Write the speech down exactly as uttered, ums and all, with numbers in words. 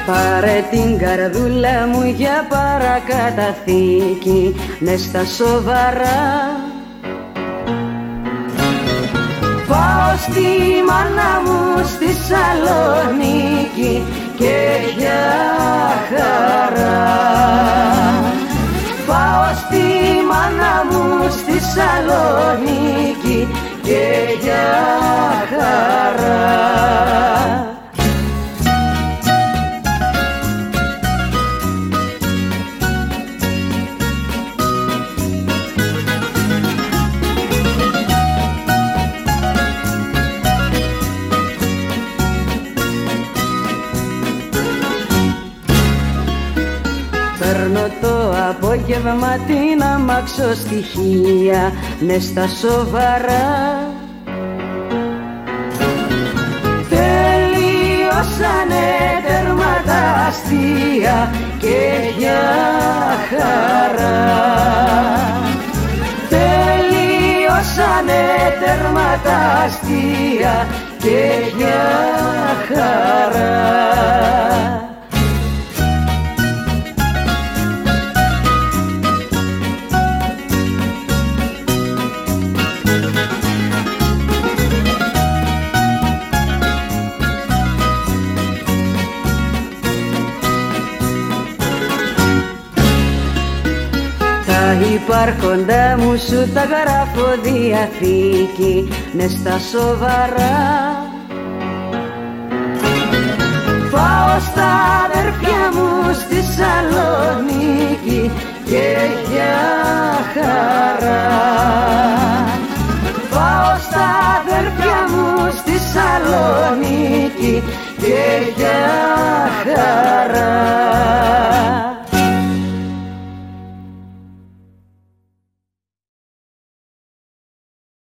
Πάρε την καρδούλα μου για παρακαταθήκη, ναι στα σοβαρά. Πάω στη μάνα μου στη Σαλονίκη και για χαρά. Πάω στη μάνα μου στη Σαλονίκη και για χαρά. Παίρνω το απόγευμα την αμαξοστοιχεία, ναι στα σοβαρά. Τελειώσανε τέρματα αστεία και για χαρά. Τελειώσανε τέρματα αστεία και για χαρά. Τα υπάρχοντά μου σου τα γράφω διαθήκη, ναι στα σοβαρά. Πάω στα αδέρφια μου στη Σαλονίκη και για χαρά. Πάω στα αδέρφια μου στη Σαλονίκη και για χαρά.